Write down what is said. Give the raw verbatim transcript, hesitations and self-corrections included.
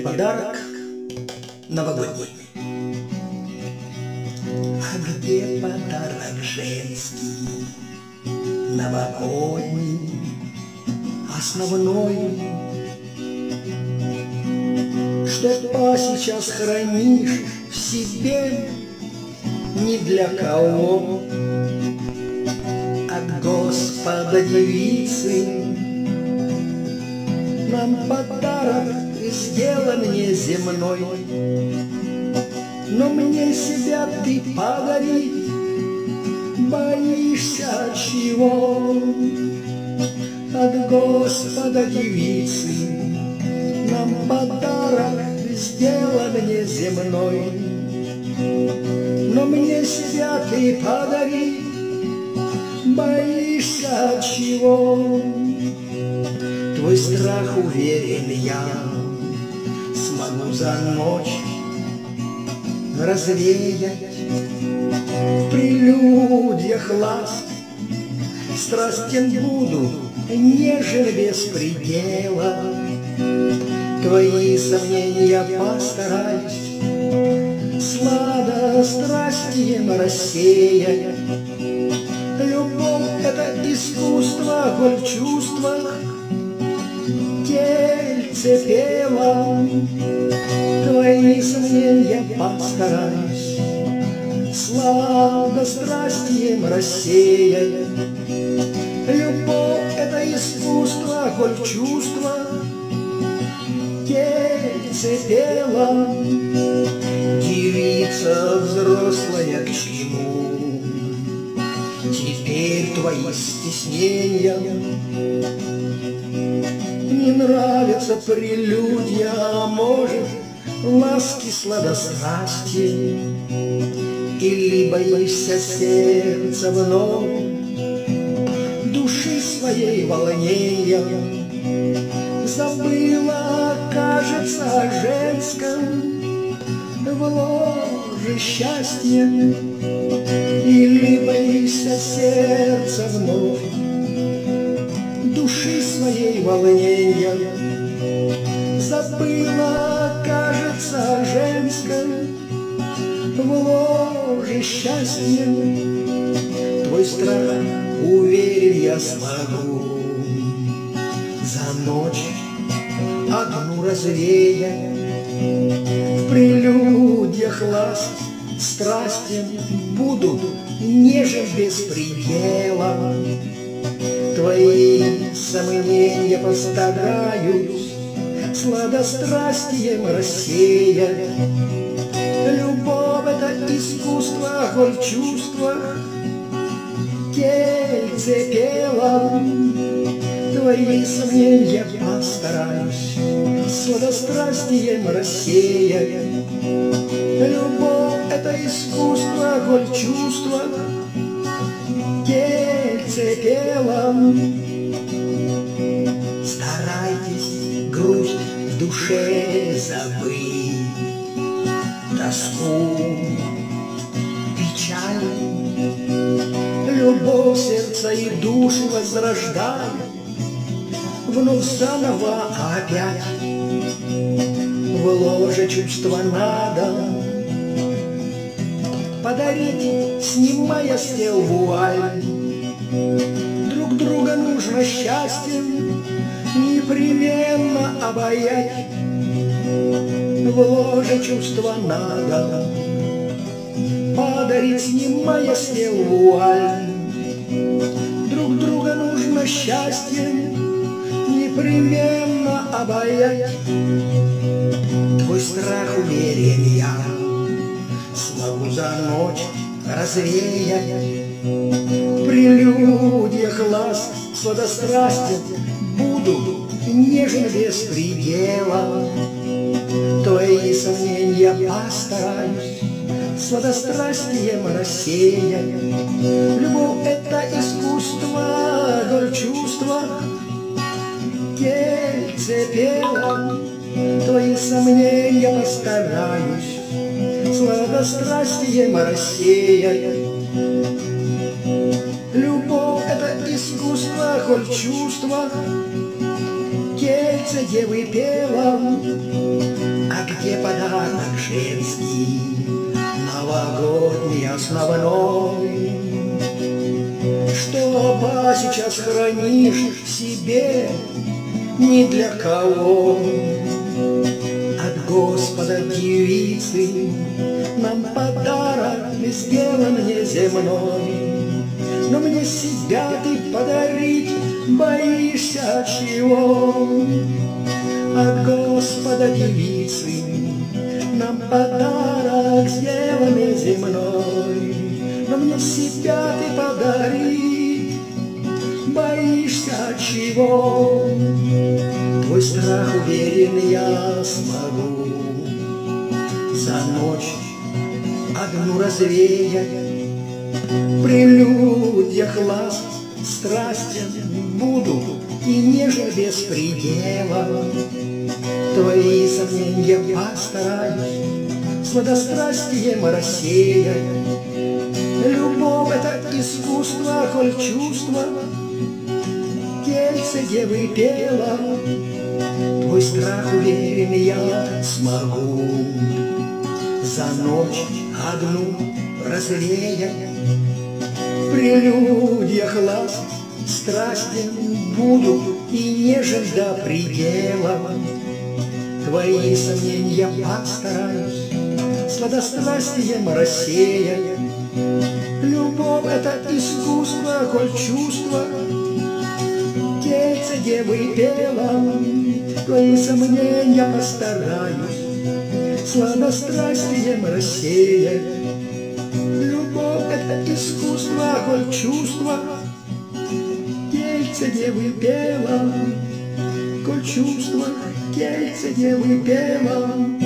подарок новогодний. А где подарок женский, новогодний, основной? Что сейчас хранишь в себе ни для кого, от Господа девицы нам подарок сделан неземной. Но мне себя ты подарить боишься чего? От Господа девицы нам подарок сделан неземной. Но мне себя ты подарить боишься чего? Твой страх, уверен я, смогу за ночь развеять. В прелюдиях ласк страстен буду, нежен без предела. Твои сомнения постараюсь сладострастием рассеять. Любовь — это искусство, коль в чувствах тельце пела. Твои сомнения постараюсь сладострастием рассеять. Любовь — это искусство, коль в чувствах тельце пела. Девица взрослая, к чему теперь твои стеснения? Не нравится прелюдия, а может, ласки сладострастия? Или боишься сердца вновь души своей волнения? Забыла, кажется, о женском в ложе счастья. Или боишься сердца вновь души своей волнения? Забыла, кажется, о женском в ложе счастья. Твой страх, уверен я, смогу за ночь одну развеять. В прелюдиях ласк страстен буду, нежен без предела. Твои сомнения постараюсь сладострастием рассеять. Любовь — это искусство, коль в чувствах тельце пела. Твои сомнения постараюсь сладострастием рассеять. Любовь — это искусство, коль в чувствах тельце пела. Старайтесь грусть в душе забыть, тоску, печаль. Любовь сердца и душу возрождает вновь заново опять. В ложе чувства надо подарить, снимая с тел вуаль. Друг друга нужно счастьем непременно обаять. В ложе чувства надо подарить, снимая с тел вуаль. Друг друга нужно счастьем непременно обаять. Твой страх, уверен я, смогу за ночь развеять. В прелюдиях ласк сладострастен буду, нежен без предела. Твои сомнения постараюсь сладострастием рассеять. Любовь — это искусство, коль в чувствах тельце пела. Твои сомнения постараюсь сладострастием рассеять. Любовь — это искусство, коль в чувствах тельце девы пела. А где подарок женский, новогодний основной? Что оба сейчас хранишь в себе, ни для кого? От Господа девицы нам подарок сделан неземной. Но мне себя ты подарить боишься чего? От Господа девицы нам подарок сделан неземной. Но мне себя ты подарить боишься чего? Твой страх, уверен, я смогу за ночь одну развеять. При людях ласк страстен буду и нежен без предела. Твои сомнения постараюсь сладострастием рассеять. Любовь — это искусство, коль чувство тельце девы пела. Твой страх, уверен, я смогу за ночь одну развеять. В прелюдиях ласк страстен буду и нежен до предела. Твои сомнения постараюсь сладострастием рассеять. Любовь — это искусство, коль чувство тельце девы пела. Твои сомнения постараюсь сладострастием рассеять. Любовь — это искусство, коль чувство тельце девы пела. Коль чувство тельце девы пела.